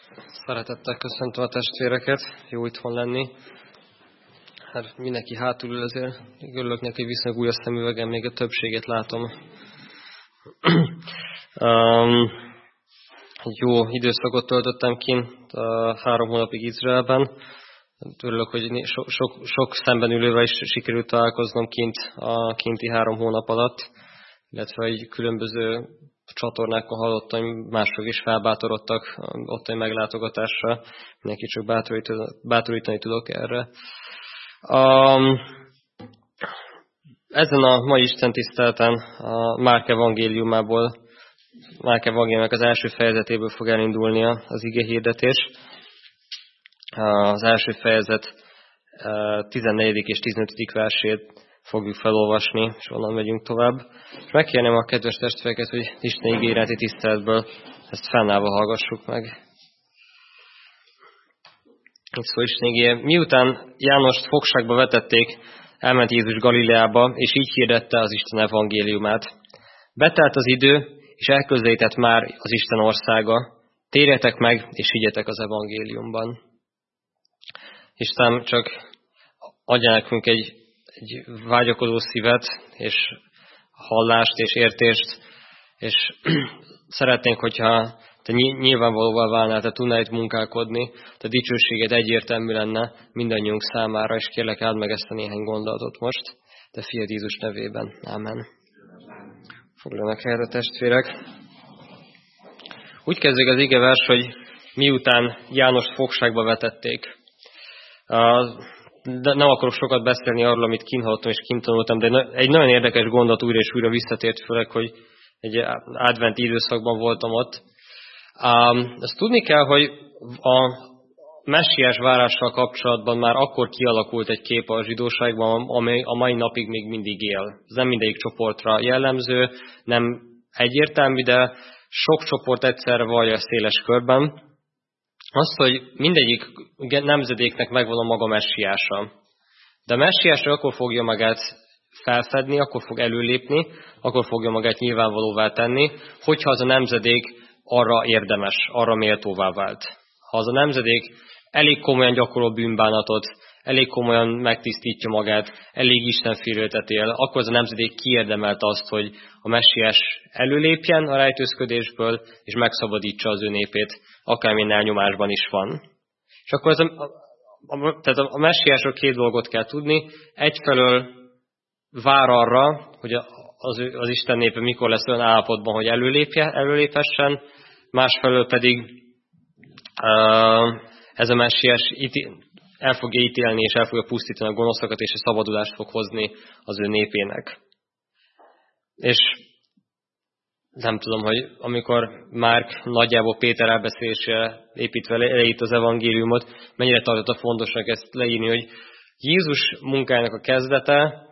Szeretettel köszöntöm a testvéreket, jó itthon lenni. Hát mindenki hátul ül, ezért örülök neki, hogy viszonylag új a szemüvegem, még a többséget látom. Jó időszakot töltöttem kint 3 hónapig Izraelben. Örülök, hogy sok szembenülővel is sikerült találkoznom kint a kinti 3 hónap alatt, illetve egy különböző csatornákon hallottam, mások is felbátorodtak ottani meglátogatásra. Mindenki csak bátorítani tudok erre. Ezen a mai istentiszteleten a Márk evangéliumából, Márk evangéliumának az első fejezetéből fog elindulni az igehirdetés. Az első fejezet 14. és 15. versét fogjuk felolvasni, és onnan megyünk tovább. És megkérném a kedves testvéreket, hogy Isten ígéreti tiszteletből ezt fennállva hallgassuk meg. Szóval Isten ígéje: miután Jánost fogságba vetették, elment Jézus Galileába, és így hirdette az Isten evangéliumát. Betelt az idő, és elközelített már az Isten országa. Térjetek meg, és higgyetek az evangéliumban. Isten csak adja nekünk egy vágyakozó szívet, és hallást, és értést, és szeretnénk, hogyha te nyilvánvalóvá válnál, te tudnál itt munkálkodni, te dicsőséged egyértelmű lenne mindannyiunk számára, és kérlek, áld meg ezt a néhány gondolatot most, te fiad Jézus nevében. Ámen. Foglaljanak helyet a testvérek. Úgy kezdődik az igevers, hogy miután Jánost fogságba vetették. De nem akarok sokat beszélni arról, amit kint hallottam és kint tanultam, de egy nagyon érdekes gondot újra és újra visszatért, főleg, hogy egy adventi időszakban voltam ott. Azt tudni kell, hogy a messiás várással kapcsolatban már akkor kialakult egy kép a zsidóságban, amely a mai napig még mindig él. Ez nem mindegyik csoportra jellemző, nem egyértelmű, de sok csoport egyszerre vallja széles körben. Azt, hogy mindegyik nemzedéknek megvan a maga messiása. De a messiásra akkor fogja magát felfedni, akkor fog előlépni, akkor fogja magát nyilvánvalóvá tenni, hogyha az a nemzedék arra érdemes, arra méltóvá vált. Ha az a nemzedék elég komolyan gyakorol bűnbánatot, elég komolyan megtisztítja magát, elég istenfélőtet él, akkor az a nemzedék kiérdemelt azt, hogy a messiás előlépjen a rejtőzködésből, és megszabadítsa az ő népét, akármilyen elnyomásban is van. És akkor tehát a messiásról 2 dolgot kell tudni. Egyfelől vár arra, hogy az Isten népe mikor lesz olyan állapotban, hogy előléphessen, másfelől pedig ez a messiás el fogja ítélni, és el fogja pusztítani a gonoszokat, és a szabadulást fog hozni az ő népének. És nem tudom, hogy amikor Márk nagyjából Péter elbeszélésére építve leírt az evangéliumot, mennyire tartotta fontosnak ezt leírni, hogy Jézus munkájának a kezdete,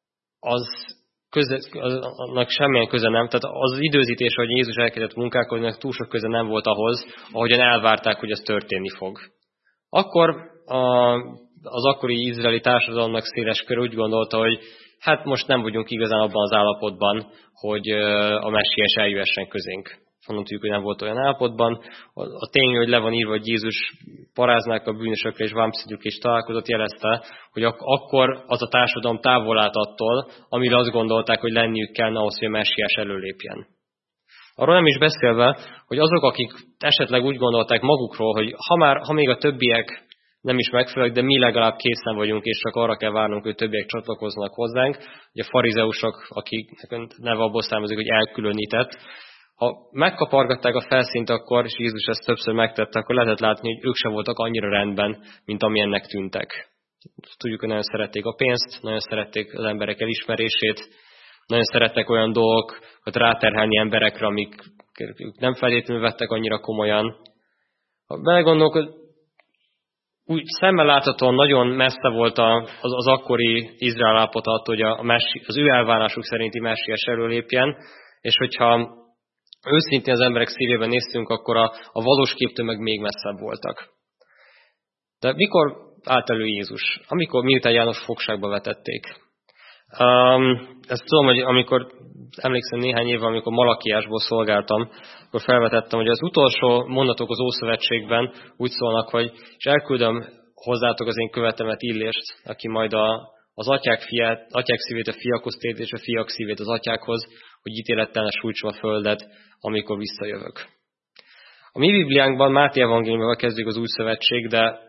annak semmilyen köze nem, tehát az időzítés, hogy Jézus elkezdett munkálkodni, túl sok köze nem volt ahhoz, ahogyan elvárták, hogy ez történni fog. Akkor az akkori izraeli társadalomnak széles kör úgy gondolta, hogy hát most nem vagyunk igazán abban az állapotban, hogy a messiás eljöhessen közénk. Honnan tudjuk, hogy nem volt olyan állapotban. A tény, hogy le van írva, hogy Jézus paráznák a bűnösökre és vámszedőkkel is találkozott, jelezte, hogy akkor az a társadalom távol állt attól, amire azt gondolták, hogy lenniük kellene ahhoz, hogy a messiás előlépjen. Arról nem is beszélve, hogy azok, akik esetleg úgy gondolták magukról, hogy ha még a többiek nem is megfelelők, de mi legalább készen vagyunk, és csak arra kell várnunk, hogy többiek csatlakoznak hozzánk. Ugye a farizeusok, akik neve abból származik, hogy elkülönített, ha megkapargatták a felszínt akkor, és Jézus ezt többször megtette, akkor lehetett látni, hogy ők sem voltak annyira rendben, mint amilyennek tűntek. Tudjuk, hogy nagyon szerették a pénzt, nagyon szerették az emberek elismerését, nagyon szerettek olyan dolgokat ráterhelni emberekre, amik ők nem feltétlenül vettek annyira komolyan. Ha belegondolok, úgy szemmel láthatóan nagyon messze volt az akkori Izrael állapota attól, hogy az ő elvárásuk szerinti messiás előlépjen, és hogyha őszintén az emberek szívében néztünk, akkor a valós képtől meg még messzebb voltak. De mikor állt elő Jézus? Miután János fogságba vetették. Ezt tudom, hogy amikor emlékszem néhány évvel, amikor Malakiásból szolgáltam, akkor felvetettem, hogy az utolsó mondatok az Ószövetségben úgy szólnak, hogy és elküldöm hozzátok az én követemet Illést, aki majd az atyák szívét a fiakhoz tér, és a fiak szívét az atyákhoz, hogy ítélettel ne sújtsam a földet, amikor visszajövök. A mi Bibliánkban Máté evangéliumával kezdjük az új szövetség, de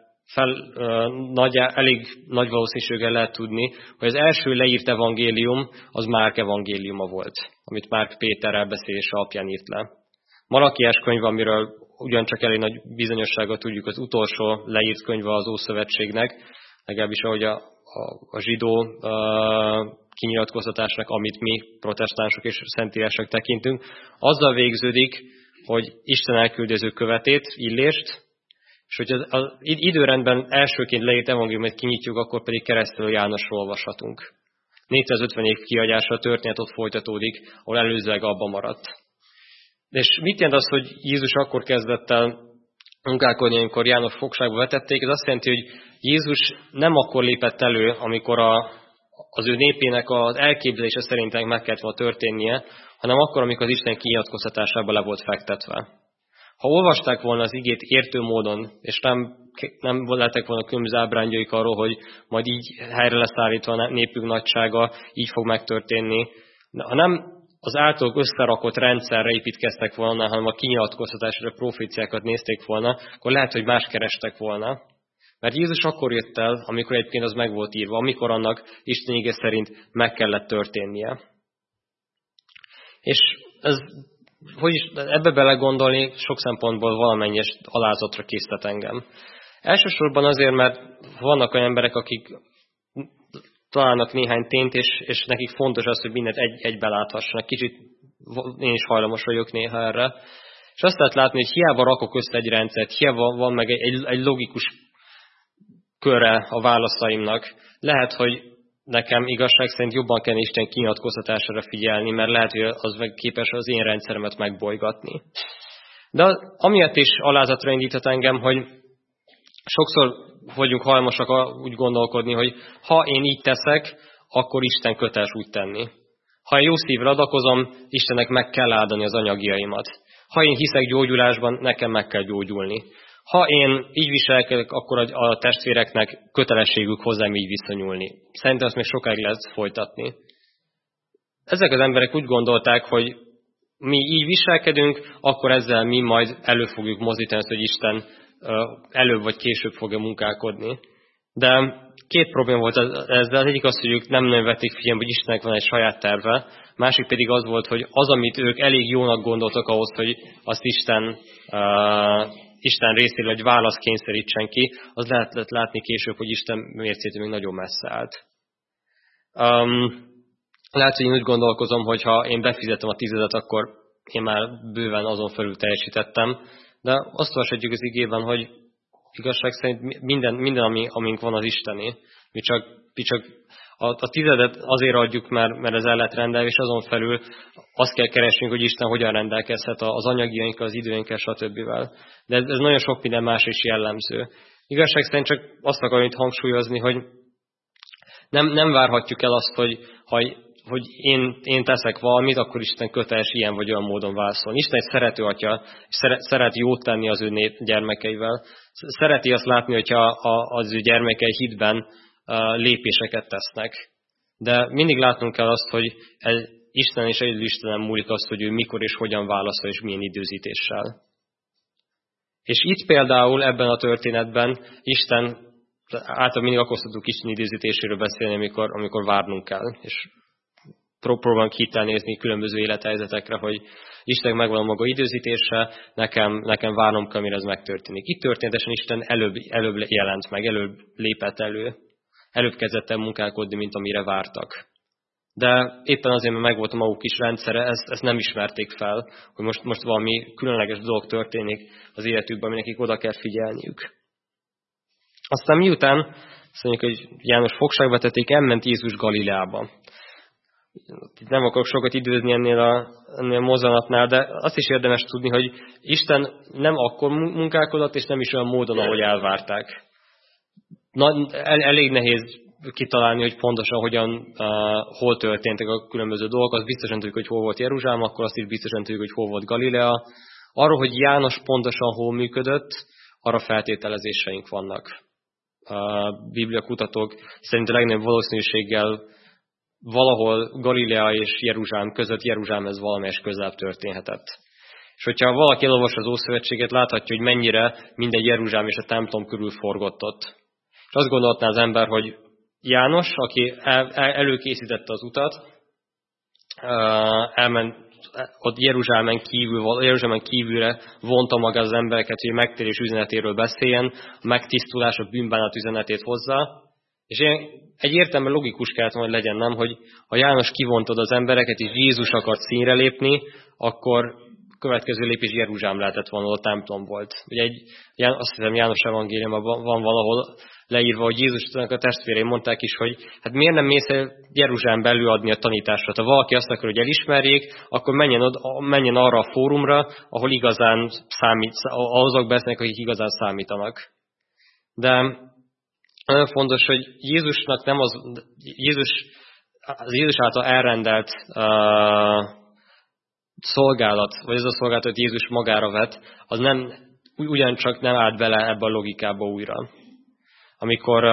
elég nagy valószínűséggel lehet tudni, hogy az első leírt evangélium az Márk evangéliuma volt, amit Márk Péter elbeszélése alapján írt le. Malakiás könyv, amiről ugyancsak elég nagy bizonyosságot tudjuk, az utolsó leírt könyve az Ószövetségnek, legalábbis ahogy a zsidó kinyilatkoztatásnak, amit mi protestánsok és szentírások tekintünk, azzal végződik, hogy Isten elküldi az ő követét, Illést, és hogy az időrendben elsőként leírt evangéliumot kinyitjuk, akkor pedig Keresztelő Jánosról olvashatunk. 450 év kiagyásra a történet ott folytatódik, ahol előzőleg abban maradt. És mit jelent az, hogy Jézus akkor kezdett el munkálkodni, amikor János fogságba vetették? Ez azt jelenti, hogy Jézus nem akkor lépett elő, amikor az ő népének az elképzelése szerint meg kellett volna történnie, hanem akkor, amikor az Isten kinyilatkoztatásában le volt fektetve. Ha olvasták volna az igét értő módon, és nem lettek volna különböző ábrányjaik arról, hogy majd így helyre lesz állítva a népük nagysága, így fog megtörténni, ha nem az általuk összerakott rendszerre építkeztek volna, hanem a kinyilatkoztatásra, a proféciákat nézték volna, akkor lehet, hogy más kerestek volna. Mert Jézus akkor jött el, amikor egyébként az meg volt írva, amikor annak Isten ige szerint meg kellett történnie. És ez, hogy is ebbe belegondolni, sok szempontból valamennyis alázatra késztet engem. Elsősorban azért, mert vannak olyan emberek, akik találnak néhány tényt, és nekik fontos az, hogy mindent egybe láthassanak. Kicsit én is hajlamos vagyok néha erre. És azt lehet látni, hogy hiába rakok össze egy rendszert, hiába van meg egy logikus körre a válaszaimnak. Lehet, hogy nekem igazság szerint jobban kell Isten kinyilatkoztatására figyelni, mert lehet, hogy az meg képes az én rendszeremet megbolygatni. De amiatt is alázatra indíthat engem, hogy sokszor vagyunk hajlamosak úgy gondolkodni, hogy ha én így teszek, akkor Isten köteles úgy tenni. Ha én jó szívvel adakozom, Istennek meg kell áldani az anyagiaimat. Ha én hiszek gyógyulásban, nekem meg kell gyógyulni. Ha én így viselkedek, akkor a testvéreknek kötelességük hozzám így viszonyulni. Szerintem azt még sokáig lehet folytatni. Ezek az emberek úgy gondolták, hogy mi így viselkedünk, akkor ezzel mi majd elő fogjuk mozdítani, hogy Isten előbb vagy később fogja munkálkodni. De két probléma volt ezzel. Az egyik az, hogy ők nem nagyon vették figyelembe, hogy Istennek van egy saját terve. Másik pedig az volt, hogy az, amit ők elég jónak gondoltak ahhoz, hogy azt Isten részéről egy válasz kényszerítsen ki, az lehet látni később, hogy Isten mércétől még nagyon messze állt. Lehet, hogy én úgy gondolkozom, hogy ha én befizetem a 10 akkor én már bőven azon felül teljesítettem, de azt olvashatjuk az igében, hogy igazság szerint minden amink van az Istené. Mi csak a 10 azért adjuk, mert ez el lett rendelve, és azon felül azt kell keresnünk, hogy Isten hogyan rendelkezhet az anyagiainkkal, az időinkkel, stb. De ez nagyon sok minden más is jellemző. Igazság szerint csak azt akarom itt hangsúlyozni, hogy nem várhatjuk el azt, hogy én teszek valamit, akkor Isten köteles ilyen vagy olyan módon válaszolni. Isten egy szerető atya, és szeret jót tenni az ő gyermekeivel. Szereti azt látni, hogyha az ő gyermekei hitben lépéseket tesznek. De mindig látnunk kell azt, hogy Isten és egyedül Istenem múlik azt, hogy ő mikor és hogyan válaszol, és milyen időzítéssel. És itt például ebben a történetben Isten, általában mindig akkor szoktuk Isten időzítéséről beszélni, amikor várnunk kell. És próbálunk hittel nézni különböző élethelyzetekre, hogy Istennek megvan a maga időzítése, nekem várnom kell, mire ez megtörténik. Itt történetesen Isten előbb jelent meg, előbb lépett előbb kezdett el munkálkodni, mint amire vártak. De éppen azért, mert megvolt a maguk kis rendszere, ezt nem ismerték fel, hogy most valami különleges dolog történik az életükben, ami nekik oda kell figyelniük. Aztán miután, azt mondjuk, hogy János fogságba tették, elment Jézus Galileába. Nem akarok sokat időzni ennél a mozzanatnál, de azt is érdemes tudni, hogy Isten nem akkor munkálkodott, és nem is olyan módon, ahogy elvárták. Elég nehéz kitalálni, hogy pontosan hol történtek a különböző dolgok. Azt biztosan tudjuk, hogy hol volt Jeruzsálem, akkor azt is biztosan tudjuk, hogy hol volt Galilea. Arról, hogy János pontosan hol működött, arra feltételezéseink vannak. A bibliakutatók szerint a legnagyobb valószínűséggel valahol Galilea és Jeruzsálem között Jeruzsálemhez valamelyes közelebb történhetett. És hogyha valaki elolvas az Ószövetséget, láthatja, hogy mennyire mindegy Jeruzsálem és a templom körül forgott ott. És azt gondolhatná az ember, hogy János, aki előkészítette az utat, elment ott Jeruzsálemen kívülre vonta maga az embereket, hogy a megtérés üzenetéről beszéljen, a megtisztulás, a bűnbánat üzenetét hozzá. És egy értelemben logikus kellett volna, hogy legyen, nem, hogy ha János kivontod az embereket, és Jézus akart színre lépni, akkor következő lépés Jeruzsálem lehetett volna, ahol a templom volt. Ugye azt hiszem János evangéliumban van valahol leírva, hogy Jézusnak a testvérei mondták is, hogy hát miért nem mész el Jeruzsálembe előadni a tanításra. Ha valaki azt akar, hogy elismerjék, akkor menjen arra a fórumra, ahol igazán azok beszélnek, akik igazán számítanak. De nagyon fontos, hogy Jézusnak nem az Jézus által elrendelt szolgálat, vagy ez a szolgálat, hogy Jézus magára vett, az nem, ugyancsak nem állt bele ebbe a logikába újra. Amikor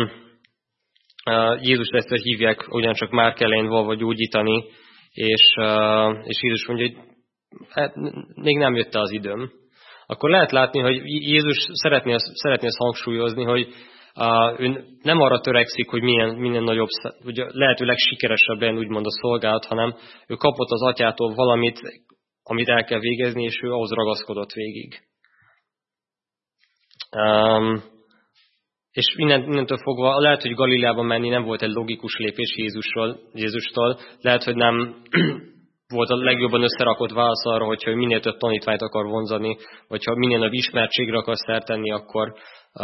Jézus egyszer hívják ugyancsak Márk elején valva gyógyítani, és Jézus mondja, hogy hát, még nem jött az időm. Akkor lehet látni, hogy Jézus szeretné ezt hangsúlyozni, hogy ő nem arra törekszik, hogy minél nagyobb, hogy lehetőleg sikeresebb legyen úgymond a szolgálat, hanem ő kapott az atyától valamit, amit el kell végezni, és ő ahhoz ragaszkodott végig. És innentől fogva lehet, hogy Galileába menni nem volt egy logikus lépés Jézustól, lehet, hogy nem volt a legjobban összerakott válasz arra, hogyha ő minél több tanítványt akar vonzani, vagy ha minél nagyobb ismertségre akar szert tenni, akkor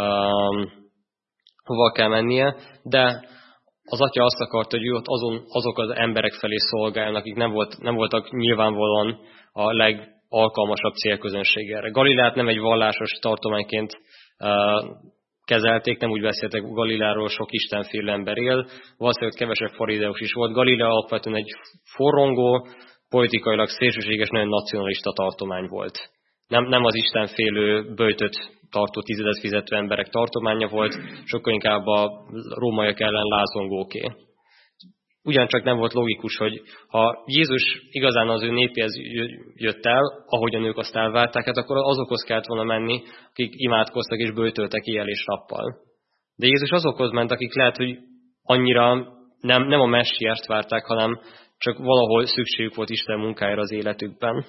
hova kell mennie, de az atya azt akart, hogy ő ott azok az emberek felé szolgáljon, akik nem voltak nyilvánvalóan a legalkalmasabb célközönség erre. Galileát nem egy vallásos tartományként kezelték, nem úgy beszéltek Galileáról, sok istenfélő ember él, valószínűleg kevesebb farizeus is volt. Galilea alapvetően egy forrongó, politikailag szélsőséges, nagyon nacionalista tartomány volt. Nem az istenfélő böjtöt tartó tizedet fizető emberek tartománya volt, sokkal inkább a rómaiak ellen lázongóké. Ugyancsak nem volt logikus, hogy ha Jézus igazán az ő népéhez jött el, ahogyan ők azt elvárták, hát akkor azokhoz kellett volna menni, akik imádkoztak és böjtöltek éjjel és nappal. De Jézus azokhoz ment, akik lehet, hogy annyira nem a messiást várták, hanem csak valahol szükségük volt Isten munkájára az életükben.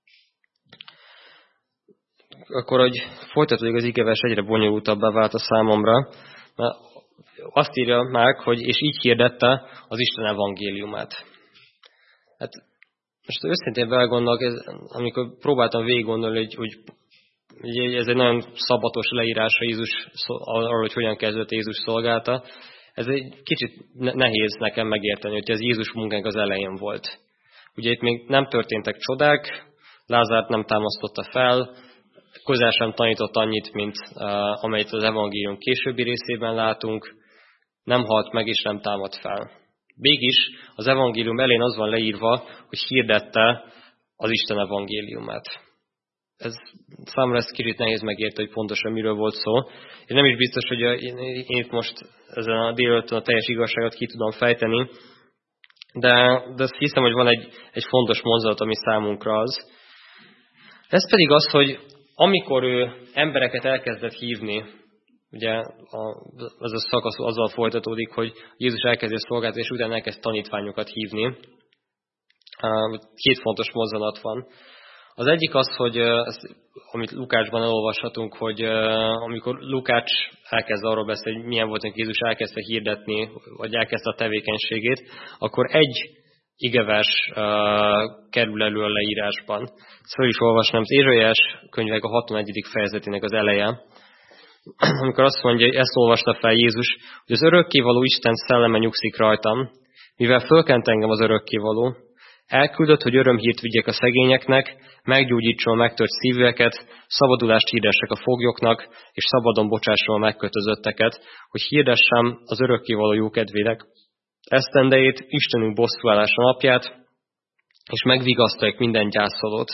Akkor, hogy folytatódik az igevers, egyre bonyolultabbá vált a számomra, mert azt írja meg, hogy és így hirdette az Isten evangéliumát. Hát most őszintén belegondolok, amikor próbáltam végig gondolni, hogy ez egy nagyon szabatos leírása Jézus arról, hogy hogyan kezdett Jézus szolgálta, ez egy kicsit nehéz nekem megérteni, hogy ez Jézus munkánk az elején volt. Ugye itt még nem történtek csodák, Lázárt nem támasztotta fel, közel sem tanított annyit, mint amelyet az evangélium későbbi részében látunk, nem halt meg és nem támadt fel. Mégis az evangélium elején az van leírva, hogy hirdette az Isten evangéliumát. Számomra ez kicsit nehéz megérteni, hogy pontosan miről volt szó. És nem is biztos, hogy én itt most ezen a délelőttön a teljes igazságot ki tudom fejteni, de azt hiszem, hogy van egy fontos mozzanat, ami számunkra az. Ez pedig az, hogy amikor ő embereket elkezdett hívni, ugye ez a szakasz azzal folytatódik, hogy Jézus elkezdi a szolgálatot, és utána elkezd tanítványokat hívni. Két fontos mozzanat van. Az egyik az, hogy amit Lukácsban elolvashatunk, hogy amikor Lukács elkezd arról beszélni, hogy milyen volt, hogy Jézus elkezdte hirdetni, vagy elkezdte a tevékenységét, akkor egy igevers kerül elő a leírásban. Ezt fel is olvasnám, az Ézsaiás könyvek a 61. fejezetének az eleje, amikor azt mondja, hogy ezt olvasta fel Jézus, hogy az örökkévaló Isten szelleme nyugszik rajtam, mivel fölkent engem az örökkévaló, Elküldött, hogy örömhírt vigyek a szegényeknek, meggyógyítson a megtört szívűeket, szabadulást hirdessek a foglyoknak, és szabadon bocsássam a megkötözötteket, hogy hirdessem az örökkévaló jókedvének esztendejét, Istenünk bosszúállása napját, és megvigasztalják minden gyászolót.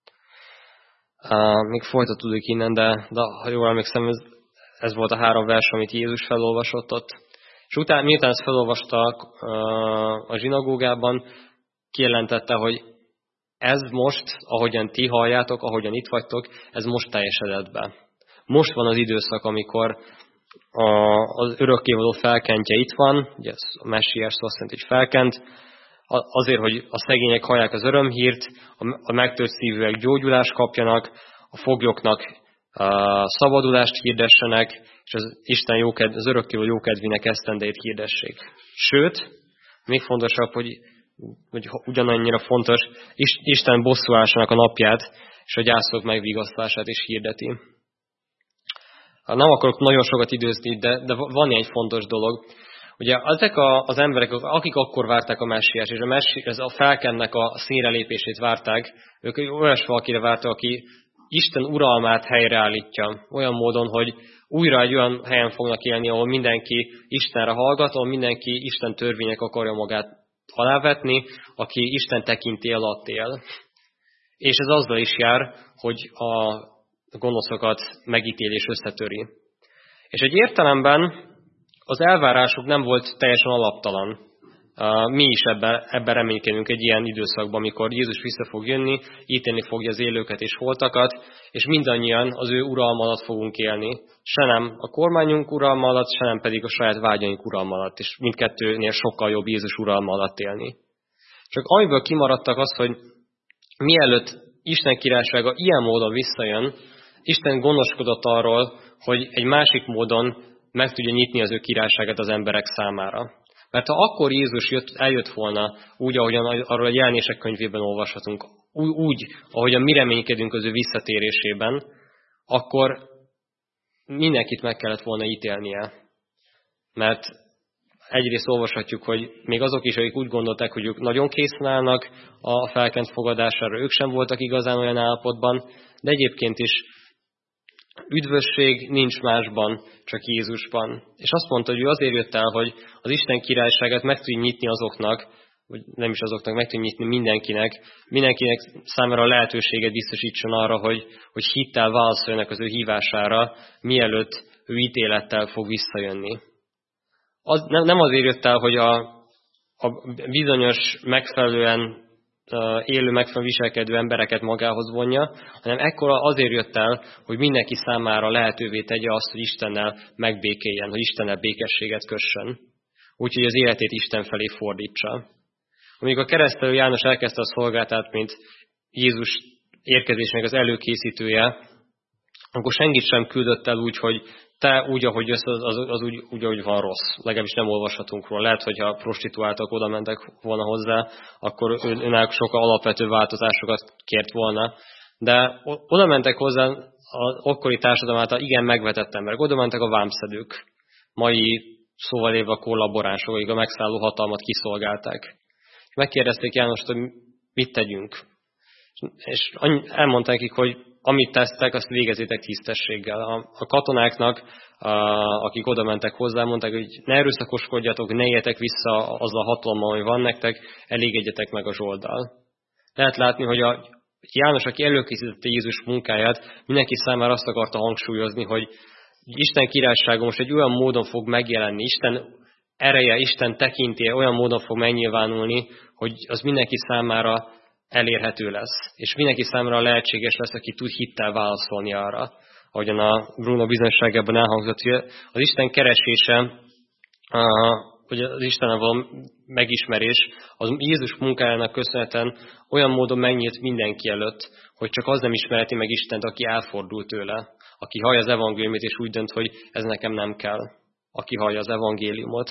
Még folytatódik innen, de ha jól emlékszem, ez volt a 3 vers, amit Jézus felolvasott ott. És miután ezt felolvasta a zsinagógában, kijelentette, hogy ez most, ahogyan ti halljátok, ahogyan itt vagytok, ez most teljesedett be. Most van az időszak, amikor az örökkévaló felkentje itt van, ugye ez a messiás szó azt jelenti, hogy felkent, azért, hogy a szegények hallják az örömhírt, a megtört szívűek gyógyulást kapjanak, a foglyoknak szabadulást hirdessenek, és az Isten az örökkévaló jókedvének esztendejét hirdessék. Sőt, még fontosabb, hogy ugyanannyira fontos, Isten bosszúásának a napját, és a gyászolók megvigasztalását is hirdeti. Nem akarok nagyon sokat időzni, de van egy fontos dolog. Ugye ezek az emberek, akik akkor várták a messiás, és a felkennek a színre lépését várták, ők olyas valakire vártak, aki Isten uralmát helyreállítja. Olyan módon, hogy újra egy olyan helyen fognak élni, ahol mindenki Istenre hallgat, ahol mindenki Isten törvények akarja magát alávetni, aki Isten tekintély alatt él. És ez azzal is jár, hogy a gonoszokat megítélés összetöri. És egy értelemben az elvárásuk nem volt teljesen alaptalan. Mi is ebben reménykedünk egy ilyen időszakban, amikor Jézus vissza fog jönni, ítélni fogja az élőket és holtakat, és mindannyian az ő uralma alatt fogunk élni. Se nem a kormányunk uralma alatt, se nem pedig a saját vágyaink uralma alatt, és mindkettőnél sokkal jobb Jézus uralma alatt élni. Csak amiből kimaradtak az, hogy mielőtt Isten királysága ilyen módon visszajön, Isten gondoskodott arról, hogy egy másik módon meg tudja nyitni az ő királyságát az emberek számára. Mert ha akkor Jézus eljött volna úgy, ahogyan arról a Jelenések könyvében olvashatunk, úgy, ahogyan mi reménykedünk az ő visszatérésében, akkor mindenkit meg kellett volna ítélnie. Mert egyrészt olvashatjuk, hogy még azok is, akik úgy gondolták, hogy ők nagyon készen állnak a felkent fogadására, ők sem voltak igazán olyan állapotban, de egyébként is üdvösség nincs másban, csak Jézusban. És azt mondta, hogy ő azért jött el, hogy az Isten királyságát meg tudja nyitni azoknak, vagy nem is azoknak, meg tudja nyitni mindenkinek számára lehetőséget biztosítson arra, hogy hittel válaszoljanak az ő hívására, mielőtt ő ítélettel fog visszajönni. Nem azért jött el, hogy a bizonyos megfelelően élő, megfelelően viselkedő embereket magához vonja, hanem ekkor azért jött el, hogy mindenki számára lehetővé tegye azt, hogy Istennel megbékéljen, hogy Istennel békességet kössön. Úgyhogy az életét Isten felé fordítsa. Amikor a keresztelő János elkezdte a szolgálatát, mint Jézus érkezésének az előkészítője, akkor senkit sem küldött el úgy, hogy te úgy, ahogy jössz, az úgy, ahogy van rossz. Legalábbis nem olvashatunk róla. Lehet, hogyha prostituáltak oda mentek volna hozzá, akkor őnek sokkal alapvető változásokat kért volna. De oda mentek hozzá az akkori társadalom által igen megvetett emberek. Oda mentek a vámszedők. Mai szóval élve a kollaboránsok, akik a megszálló hatalmat kiszolgálták. És megkérdezték Jánost, hogy mit tegyünk. És elmondták nekik, hogy amit tesztek, azt végezzétek tisztességgel. A katonáknak, akik oda mentek hozzá, mondták, hogy ne erőszakoskodjatok, ne éljetek vissza azzal a hatalommal, ami van nektek, elégedjetek meg a zsolddal. Lehet látni, hogy a János, aki előkészítette Jézus munkáját, mindenki számára azt akarta hangsúlyozni, hogy Isten királysága most egy olyan módon fog megjelenni, Isten ereje, Isten tekintélye olyan módon fog megnyilvánulni, hogy az mindenki számára elérhető lesz, és mindenki számára lehetséges lesz, aki tud hittel válaszolni arra. Ahogyan a Bruno bizonyságában elhangzott, hogy az Isten keresése, hogy az Istennel való megismerés, az Jézus munkájának köszönhetően olyan módon megnyílt mindenki előtt, hogy csak az nem ismereti meg Istent, aki elfordul tőle, aki hallja az evangéliumot, és úgy dönt, hogy ez nekem nem kell, aki hallja az evangéliumot.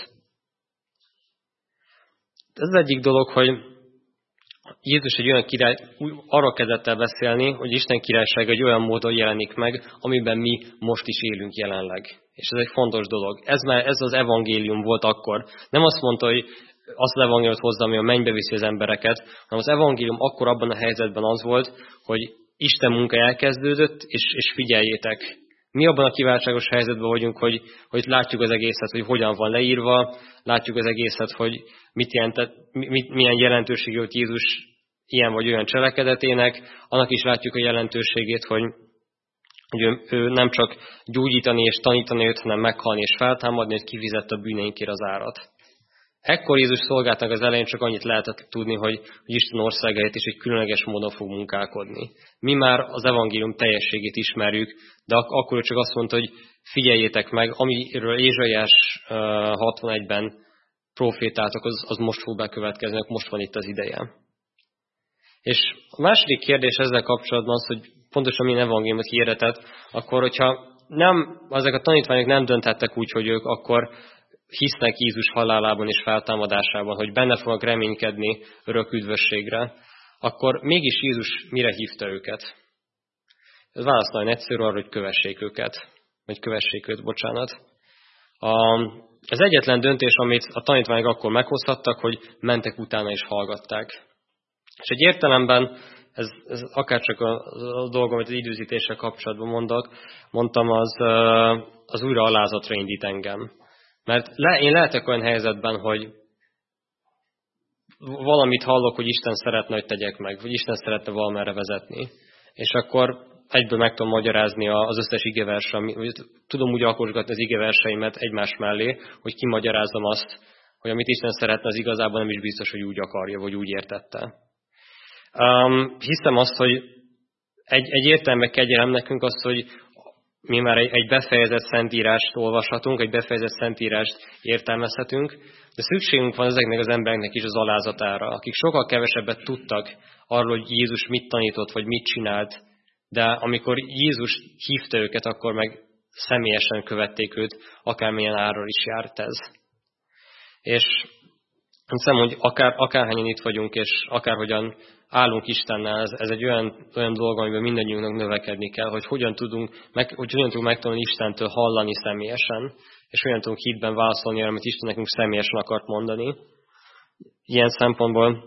Ez az egyik dolog, hogy Jézus egy olyan király, arra kezdett el beszélni, hogy Isten királysága egy olyan módon jelenik meg, amiben mi most is élünk jelenleg. És ez egy fontos dolog. Ez az evangélium volt akkor. Nem azt mondta, hogy azt az evangéliumot hozza, ami a mennybe viszi az embereket, hanem az evangélium akkor abban a helyzetben az volt, hogy Isten munka elkezdődött, és figyeljétek. Mi abban a kiváltságos helyzetben vagyunk, hogy látjuk az egészet, hogy hogyan van leírva, látjuk az egészet, hogy milyen jelentőség jött Jézus ilyen vagy olyan cselekedetének, annak is látjuk a jelentőségét, hogy ő nem csak gyógyítani és tanítani őt, hanem meghalni és feltámadni, hogy kifizette a bűneinkért az árat. Ekkor Jézus szolgáltnak az elején csak annyit lehetett tudni, hogy Isten országáért is egy különleges módon fog munkálkodni. Mi már az evangélium teljességét ismerjük, de akkor ő csak azt mondta, hogy figyeljétek meg, amiről Ézsaiás 61-ben profétáltak, az most fog bekövetkezni, most van itt az ideje. És a második kérdés ezzel kapcsolatban az, hogy pontosan milyen evangéliumot hirdetett, akkor, hogyha ezek a tanítványok nem dönthettek úgy, hogy ők akkor hisznek Jézus halálában és feltámadásában, hogy benne fognak reménykedni örök üdvösségre, akkor mégis Jézus mire hívta őket? Ez válasz nagyon egyszerű arra, hogy kövessék őt, bocsánat. Az egyetlen döntés, amit a tanítványok akkor meghozhattak, hogy mentek utána és hallgatták. És egy értelemben, ez akárcsak a dolog, amit az időzítéssel kapcsolatban mondtam, az újra alázatra indít engem. Mert én lehetek olyan helyzetben, hogy valamit hallok, hogy Isten szeretne, hogy tegyek meg, vagy Isten szeretne valamerre vezetni. És akkor egyből meg tudom magyarázni az összes igeverse, vagy tudom úgy alkosgatni az igeverseimet egymás mellé, hogy kimagyarázzam azt, hogy amit Isten szeretne, az igazából nem is biztos, hogy úgy akarja, vagy úgy értette. Hiszem azt, hogy egy értelme kegyelem nekünk az, hogy mi már egy befejezett szentírást olvashatunk, egy befejezett szentírást értelmezhetünk, de szükségünk van ezeknek az embereknek is az alázatára, akik sokkal kevesebbet tudtak arról, hogy Jézus mit tanított, vagy mit csinált, de amikor Jézus hívta őket, akkor meg személyesen követték őt, akármilyen árral is járt ez. És hiszem, hogy akárhányan itt vagyunk, és akárhogyan állunk Istennel, ez egy olyan dolog, amiben mindannyiunknak növekedni kell, hogy hogyan tudunk megtanulni Istentől hallani személyesen, és hogyan tudunk hitben válaszolni arra, amit Isten nekünk személyesen akart mondani. Ilyen szempontból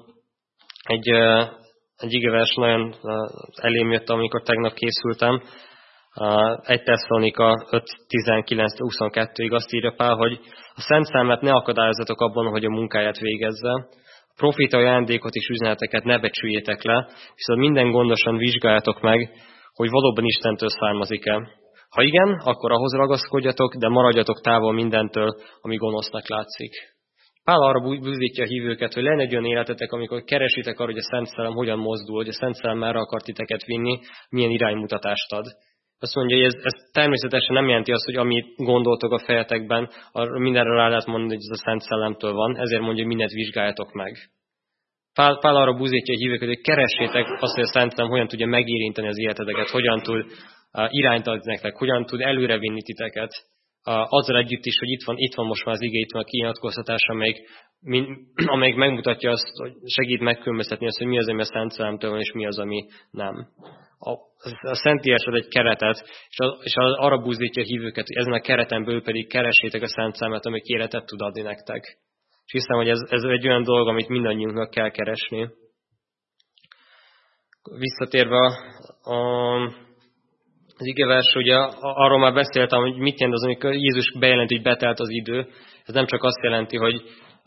egy igevers nagyon elém jött, amikor tegnap készültem. 1 Tesszalonika 5:19-22-ig azt írja Pál, hogy a Szent Szellemet ne akadályozzatok abban, hogy a munkáját végezze. A profétai ajándékot és üzeneteket ne becsüljétek le, viszont minden gondosan vizsgáljátok meg, hogy valóban Istentől származik-e. Ha igen, akkor ahhoz ragaszkodjatok, de maradjatok távol mindentől, ami gonosznak látszik. Pál arra buzdítja a hívőket, hogy legyen egy olyan életetek, amikor keresitek arra, hogy a Szent Szellem hogyan mozdul, hogy a Szent Szellem merre akar titeket vinni, milyen iránymutatást ad. Azt mondja, hogy ez természetesen nem jelenti azt, hogy amit gondoltok a fejetekben, mindenre rá lehet mondani, hogy ez a Szent Szellemtől van, ezért mondja, hogy mindent vizsgáljatok meg. Pál arra buzdítja a hívőket, hogy keressétek azt, hogy a Szent Szellem hogyan tudja megérinteni az életeteket, hogyan tud irányt adni nektek, hogyan tud előrevinni titeket, azzal együtt is, hogy itt van most már az ige, itt van a kinyilatkoztatás, amelyik megmutatja azt, hogy segít megkülönböztetni azt, hogy mi az, ami a Szent Szellemtől van, és mi az, ami nem. A Szentírás ad egy keretet, és arra buzdítja a hívőket, hogy ezen a kereten belül pedig keressétek a Szent Szellemet, amelyik életet tud adni nektek. És hiszem, hogy ez egy olyan dolog, amit mindannyiunknak kell keresni. Visszatérve az igevers, ugye arról már beszéltem, hogy mit jelent az, amikor Jézus bejelenti, hogy betelt az idő. Ez nem csak azt jelenti, hogy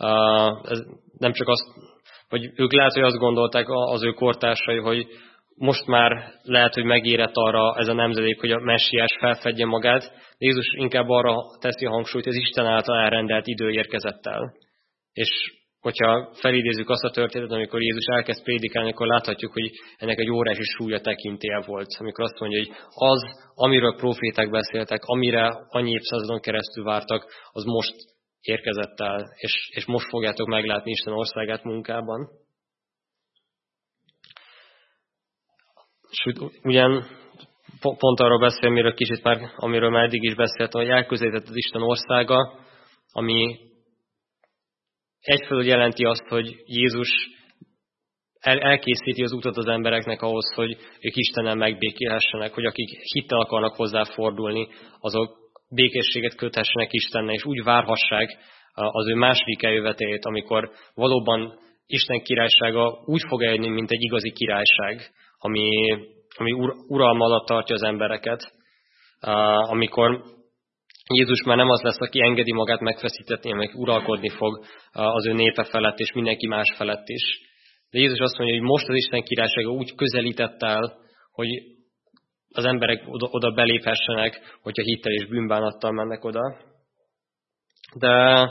hogy ők lehet, hogy azt gondolták az ő kortársai, hogy most már lehet, hogy megérett arra ez a nemzedék, hogy a messiás felfedje magát, de Jézus inkább arra teszi a hangsúlyt, hogy az Isten által elrendelt idő érkezett el. És hogyha felidézzük azt a történetet, amikor Jézus elkezd prédikálni, akkor láthatjuk, hogy ennek egy óriási súlya tekintélye volt. Amikor azt mondja, hogy az, amiről proféták beszéltek, amire annyi évszázadon keresztül vártak, az most érkezett el, és most fogjátok meglátni Isten országát munkában. És ugyan pont arról beszél, amiről már eddig is beszéltem, hogy elközelített az Isten országa, ami egyfelől jelenti azt, hogy Jézus elkészíti az utat az embereknek ahhoz, hogy ők Istennel megbékélhessenek, hogy akik hittel akarnak hozzáfordulni, azok békességet köthessenek Istennel, és úgy várhassák az ő második eljövetelét, amikor valóban Isten királysága úgy fog eljönni, mint egy igazi királyság, ami uralma alatt tartja az embereket, amikor Jézus már nem az lesz, aki engedi magát megfeszítetni, hanem uralkodni fog az ő népe felett, és mindenki más felett is. De Jézus azt mondja, hogy most az Isten királysága úgy közelített el, hogy az emberek oda beléphessenek, hogyha hittel és bűnbánattal mennek oda. De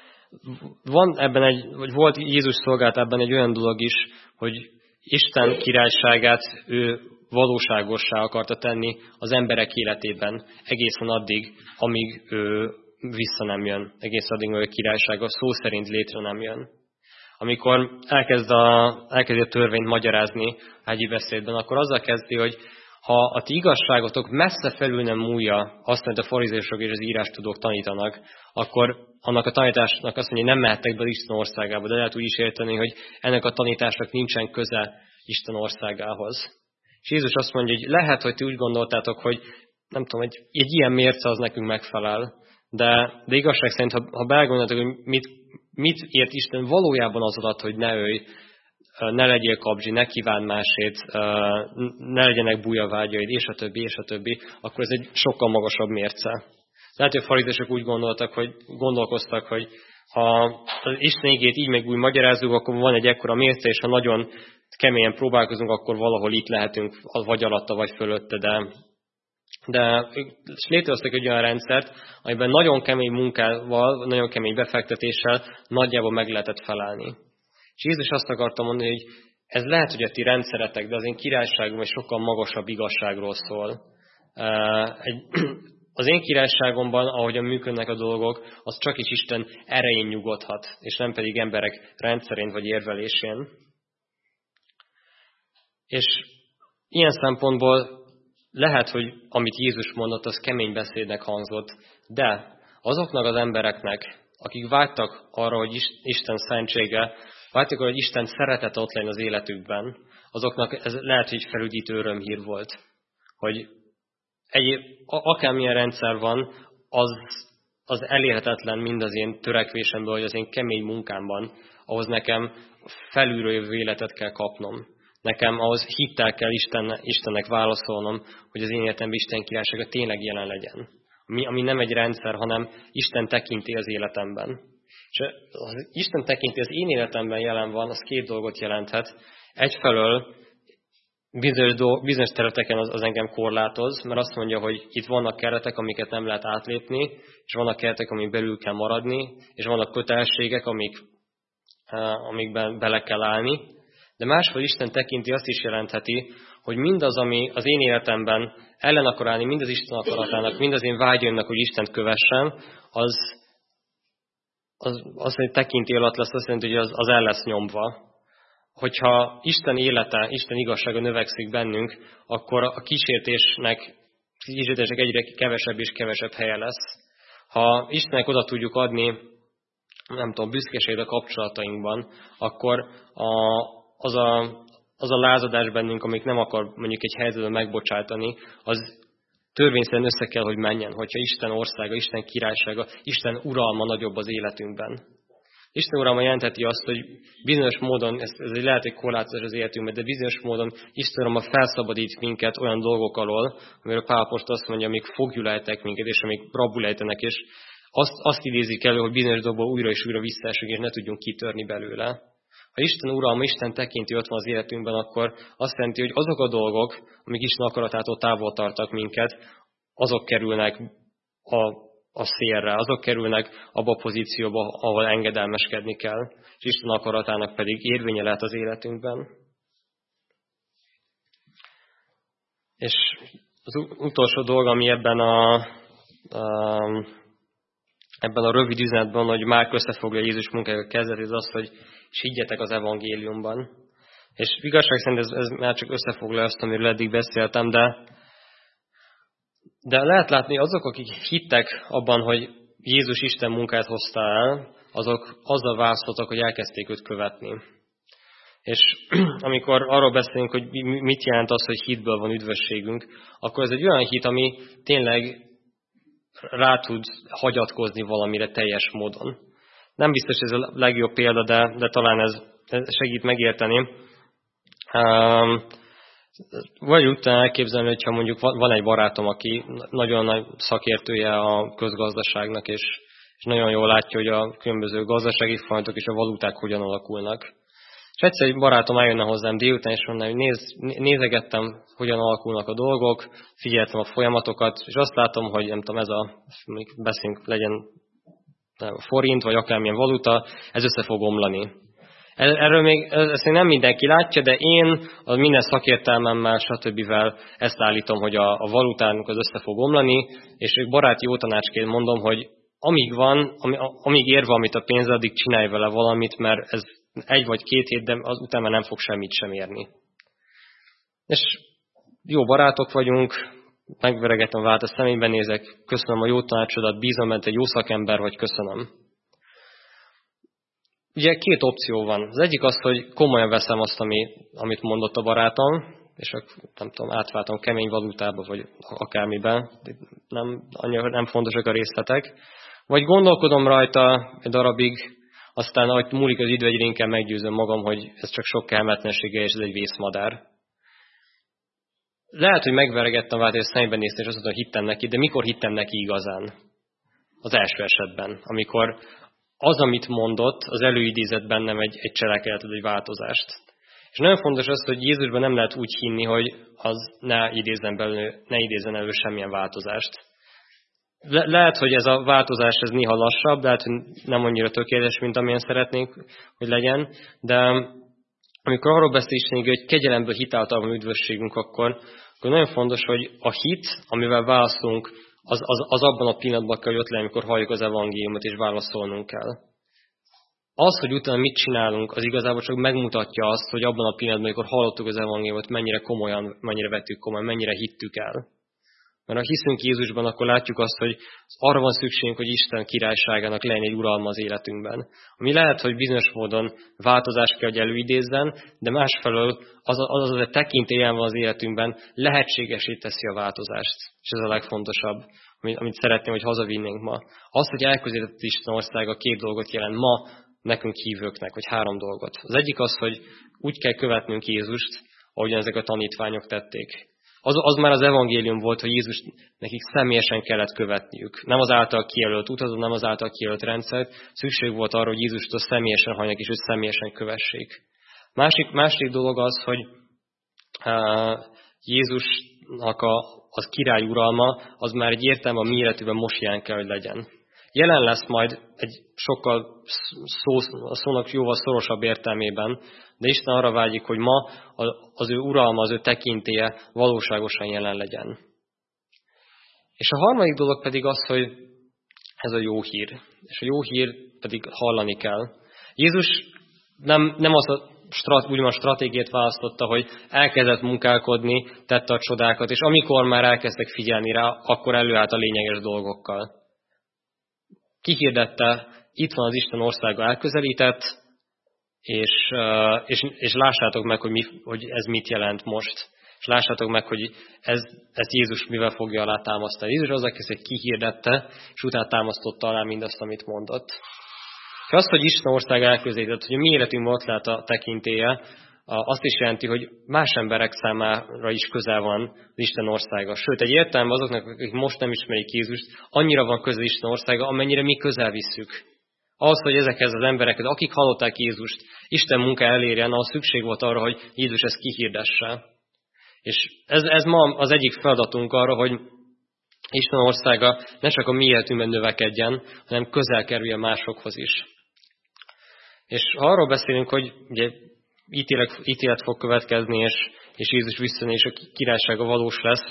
volt Jézus szolgált ebben egy olyan dolog is, hogy Isten királyságát ő valóságossá akarta tenni az emberek életében, egészen addig, amíg ő vissza nem jön, egészen addig, amíg a királysága szó szerint létre nem jön. Amikor elkezdi a törvényt magyarázni hágyi beszédben, akkor azzal kezdi, hogy ha a ti igazságotok messze felül nem múlja azt, amit a farizeusok és az írástudók tanítanak, akkor annak a tanításnak azt mondja, hogy nem mehettek be Isten országába, de lehet úgy is érteni, hogy ennek a tanításnak nincsen köze Isten országához. És Jézus azt mondja, hogy lehet, hogy ti úgy gondoltátok, hogy nem tudom, egy ilyen mérce az nekünk megfelel, de igazság szerint, ha belgondoltok, hogy mit ért Isten valójában az alatt, hogy ne ölj, ne legyél kabzsi, ne kíván másét, ne legyenek buja vágyaid, és a többi, akkor ez egy sokkal magasabb mérce. Lehet, hogy a farizeusok úgy gondolkoztak, hogy ha az Isten igét így meg úgy magyarázzuk, akkor van egy ekkora mérce, és ha nagyon keményen próbálkozunk, akkor valahol itt lehetünk, vagy alatta, vagy fölötte, de létrehoztak egy olyan rendszert, amiben nagyon kemény munkával, nagyon kemény befektetéssel nagyjából meg lehetett felállni. És Jézus azt akarta mondani, hogy ez lehet, hogy a ti rendszeretek, de az én királyságom egy sokkal magasabb igazságról szól. Az én királyságomban, ahogyan működnek a dolgok, az csak is Isten erején nyugodhat, és nem pedig emberek rendszerén vagy érvelésén. És ilyen szempontból lehet, hogy amit Jézus mondott, az kemény beszédnek hangzott, de azoknak az embereknek, akik vágytak arra, hogy Isten szentsége, vágytak arra, hogy Isten szeretete ott legyen az életükben, azoknak ez lehet, hogy felüdítő örömhír volt, hogy akármilyen rendszer van, az elérhetetlen mind az én törekvésemből, vagy az én kemény munkámban, ahhoz nekem felülről jövő életet kell kapnom. Nekem ahhoz hittel kell Istennek válaszolnom, hogy az én életemben Isten királysága tényleg jelen legyen. Ami nem egy rendszer, hanem Isten tekinti az életemben. És az Isten tekinti az én életemben jelen van, az két dolgot jelenthet. Egyfelől bizonyos területeken az engem korlátoz, mert azt mondja, hogy itt vannak keretek, amiket nem lehet átlépni, és vannak keretek, amik belül kell maradni, és vannak kötelességek, amikben bele kell állni. De másfelől Isten tekinti azt is jelentheti, hogy mindaz, ami az én életemben ellen akar állni, mind az Isten akaratának, mind az én vágyaimnak, hogy Istent kövessem, az hogy tekinti alatt lesz, azt jelenti, hogy az el lesz nyomva. Hogyha Isten élete, Isten igazsága növekszik bennünk, akkor a kísértésnek egyre kevesebb és kevesebb helye lesz. Ha Istennek oda tudjuk adni, nem tudom, büszkeséget a kapcsolatainkban, akkor az a lázadás bennünk, amik nem akar mondjuk egy helyzetben megbocsátani, az törvényszerűen össze kell, hogy menjen, hogyha Isten országa, Isten királysága, Isten uralma nagyobb az életünkben. Isten uralma jelentheti azt, hogy bizonyos módon, ez lehet egy korlátozás az életünkben, de bizonyos módon Isten uralma felszabadít minket olyan dolgok alól, amiről Pál apostol azt mondja, amik foglyulejtek minket, és amik rabulejtenek, és azt idézik elő, hogy bizonyos dolgokból újra és újra visszaesünk, és ne tudjunk kitörni belőle. Ha Isten uralma, Isten tekinti ott van az életünkben, akkor azt jelenti, hogy azok a dolgok, amik Isten akaratától távol tartak minket, azok kerülnek a szélre, azok kerülnek abba a pozícióba, ahol engedelmeskedni kell, és Isten akaratának pedig érvénye lehet az életünkben. És az utolsó dolog, ami ebben a rövid üzenetben, hogy Márk összefoglalja Jézus munkája kezdetét, az, hogy és higgyetek az evangéliumban. És igazság szerint ez már csak összefoglalja azt, amiről eddig beszéltem, de lehet látni, azok, akik hittek abban, hogy Jézus Isten munkáját hozta el, azok azzal választottak, hogy elkezdték őt követni. És amikor arról beszélünk, hogy mit jelent az, hogy hitből van üdvösségünk, akkor ez egy olyan hit, ami tényleg rá tud hagyatkozni valamire teljes módon. Nem biztos, ez a legjobb példa, de talán ez segít megérteni. Vagy utána elképzelni, hogyha mondjuk van egy barátom, aki nagyon nagy szakértője a közgazdaságnak, és nagyon jól látja, hogy a különböző gazdasági folyamatok és a valuták hogyan alakulnak. És egyszer egy barátom eljönne hozzám délután, és mondaná, hogy nézegettem, hogyan alakulnak a dolgok, figyeltem a folyamatokat, és azt látom, hogy nem tudom, beszélünk, legyen forint, vagy akármilyen valuta, ez össze fog omlani. Erről még ezt nem mindenki látja, de én a minden szakértelmemmel, stb. Ezt állítom, hogy a valutának az össze fog omlani, és baráti jó tanácsként mondom, hogy amíg ér valamit a pénz, addig csinálj vele valamit, mert ez 1 vagy 2 hét, de az utána nem fog semmit sem érni. És jó barátok vagyunk, megveregetem a vált, a szemébe nézek, köszönöm a jó tanácsodat, bízom, mert egy jó szakember vagy, köszönöm. Ugye 2 opció van. Az egyik az, hogy komolyan veszem azt, amit mondott a barátom, és nem tudom, átváltam kemény valutába, vagy akármiben, nem fontosak a részletek. Vagy gondolkodom rajta egy darabig, aztán ahogy múlik az idő, egyre inkább meggyőzöm magam, hogy ez csak sok kellemetlensége, és ez egy vészmadár. Lehet, hogy megveregettem vált, és szemben néztem, és azt mondtam, hogy hittem neki, de mikor hittem neki igazán? Az első esetben, amikor az, amit mondott, az előidézett bennem egy cselekedetet, egy változást. És nagyon fontos az, hogy Jézusban nem lehet úgy hinni, hogy az ne idézzen elő semmilyen változást. Lehet, hogy ez a változás ez néha lassabb, lehet, hogy nem annyira tökéletes, mint amilyen szeretnénk, hogy legyen, de amikor arról beszél Isten, hogy kegyelemből hitáltal van üdvösségünk, akkor nagyon fontos, hogy a hit, amivel válaszolunk, az abban a pillanatban kell, hogy ott legyen, amikor halljuk az evangéliumot, és válaszolnunk kell. Az, hogy utána mit csinálunk, az igazából csak megmutatja azt, hogy abban a pillanatban, amikor hallottuk az evangéliumot, mennyire vettük komolyan, mennyire hittük el. Mert ha hiszünk Jézusban, akkor látjuk azt, hogy arra van szükségünk, hogy Isten királyságának legyen egy uralma az életünkben. Ami lehet, hogy bizonyos módon változást kell, hogy előidézzen, de másfelől az a tekintélyen van az életünkben, lehetségesé teszi a változást. És ez a legfontosabb, amit szeretném, hogy hazavinnénk ma. Az, hogy elközelített Isten országa 2 dolgot jelent ma nekünk hívőknek, vagy 3 dolgot. Az egyik az, hogy úgy kell követnünk Jézust, ahogyan ezek a tanítványok tették. Az már az evangélium volt, hogy Jézus nekik személyesen kellett követniük. Nem az által kijelölt utat, nem az által kijelölt rendszert. Szükség volt arra, hogy Jézustól személyesen hallják, és őt személyesen kövessék. Másik dolog az, hogy Jézusnak az király uralma, az már egy értelme a mi életünkben most jelen kell, hogy legyen. Jelen lesz majd egy sokkal a szónak jóval szorosabb értelmében, de Isten arra vágyik, hogy ma az ő uralma, az ő tekintélye valóságosan jelen legyen. És a harmadik dolog pedig az, hogy ez a jó hír. És a jó hír pedig hallani kell. Jézus nem az úgymond stratégiát választotta, hogy elkezdett munkálkodni, tette a csodákat, és amikor már elkezdtek figyelni rá, akkor előállt a lényeges dolgokkal. Kihirdette, itt van az Isten országa, elközelített, és lássátok meg, hogy ez mit jelent most. És lássátok meg, hogy ezt Jézus mivel fogja alá támasztani. Jézus az, aki kihirdette, és utána támasztotta alá mindazt, amit mondott. És az, hogy Isten országa elközelített, hogy a mi életünkben ott lehet a tekintélye, azt is jelenti, hogy más emberek számára is közel van az Isten országa. Sőt, egy értelemben azoknak, akik most nem ismerik Jézust, annyira van közel Isten országa, amennyire mi közel visszük. Ahhoz, hogy ezekhez az emberekhez, akik hallották Jézust, Isten munka elérjen, ahhoz szükség volt arra, hogy Jézus ezt kihirdesse. És ez ma az egyik feladatunk arra, hogy Isten országa ne csak a mi életünkben növekedjen, hanem közel kerüljen másokhoz is. És ha arról beszélünk, hogy ugye ítélet fog következni, és Jézus visszajön, és a királysága valós lesz.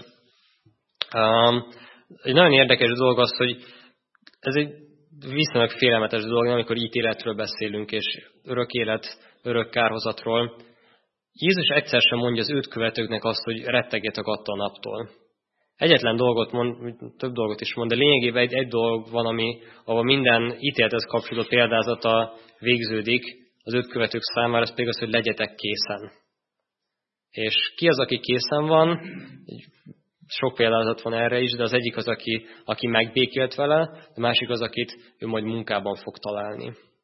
Egy nagyon érdekes dolog az, hogy ez egy viszonylag félelmetes dolog, amikor ítéletről beszélünk, és örök élet, örök kárhozatról. Jézus egyszer sem mondja az őt követőknek azt, hogy rettegjetek attól a naptól. Egyetlen dolgot mond, több dolgot is mond, de lényegében egy dolog van, ahol minden ítélethez kapcsolódó példázata végződik az őt követők számára, az pedig az, hogy legyetek készen. És ki az, aki készen van? Sok példázat van erre is, de az egyik az, aki megbékélt vele, a másik az, akit ő majd munkában fog találni.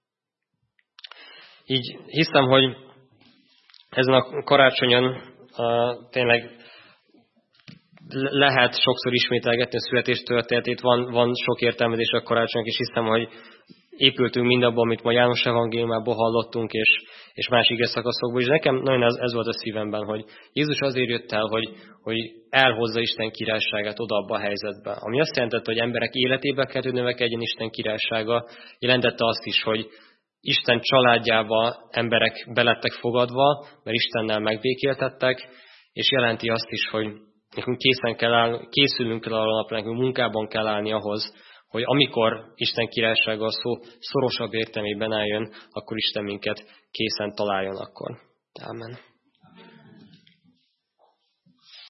Így hiszem, hogy ezen a karácsonyon tényleg lehet sokszor ismételgetni a születés történetét, van sok értelmezés a karácsonynak, és hiszem, hogy épültünk mindabban, amit ma János evangéliumából hallottunk, és más igeszakaszokból. És nekem nagyon ez volt a szívemben, hogy Jézus azért jött el, hogy elhozza Isten királyságát oda abba a helyzetbe. Ami azt jelentette, hogy emberek életébe kell, hogy növekedjen Isten királysága, jelentette azt is, hogy Isten családjába emberek belettek fogadva, mert Istennel megbékéltettek, és jelenti azt is, hogy nekünk készülünk el arra napra, nekünk munkában kell állni ahhoz, hogy amikor Isten királysága a szó szorosabb értelmében eljön, akkor Isten minket készen találjon akkor. Amen.